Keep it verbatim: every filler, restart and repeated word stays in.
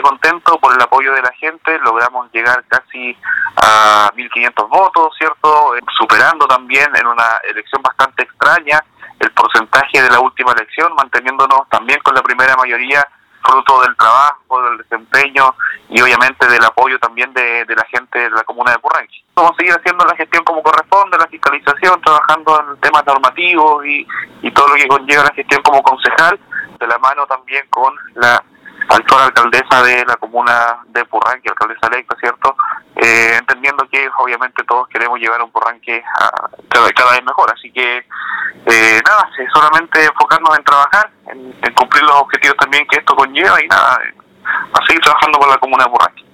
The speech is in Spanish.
contento por el apoyo de la gente. Logramos llegar casi a mil quinientos votos, ¿cierto? Superando también en una elección bastante extraña el porcentaje de la última elección, manteniéndonos también con la primera mayoría, fruto del trabajo, del desempeño y obviamente del apoyo también de, de la gente de la comuna de Purranque. Vamos a seguir haciendo la gestión como corresponde, la fiscalización, trabajando en temas normativos y, y todo lo que conlleva la gestión como concejal, de la mano también con la actual alcaldesa de la comuna de Purranque, alcaldesa electa, ¿cierto? Eh, entendiendo que obviamente todos queremos llevar a un Purranque a cada, cada vez mejor, así que eh, nada, solamente enfocarnos en trabajar, en, en cumplir los objetivos también que esto conlleva y nada, a seguir trabajando con la comuna de Purranque.